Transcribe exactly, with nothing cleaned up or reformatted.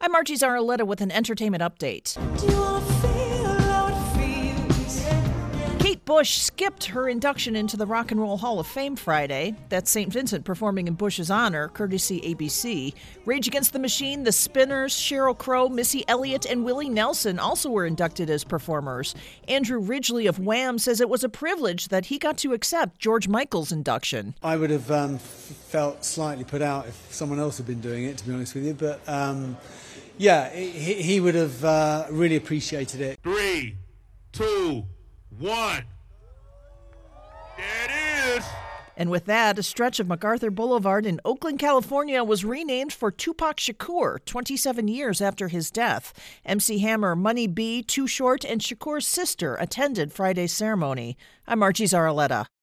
I'm Margie Zaraletta with an entertainment update. Kate Bush skipped her induction into the Rock and Roll Hall of Fame Friday. That's Saint Vincent performing in Bush's honor, courtesy A B C. Rage Against the Machine, The Spinners, Sheryl Crow, Missy Elliott, and Willie Nelson also were inducted as performers. Andrew Ridgeley of Wham says it was a privilege that he got to accept George Michael's induction. I would have um, felt slightly put out if someone else had been doing it, to be honest with you. But, um, yeah, he, he would have uh, really appreciated it. Three, two, one. There it is. And with that, a stretch of MacArthur Boulevard in Oakland, California was renamed for Tupac Shakur twenty-seven years after his death. M C Hammer, Money B, Too Short, and Shakur's sister attended Friday's ceremony. I'm Margie Zaraletta.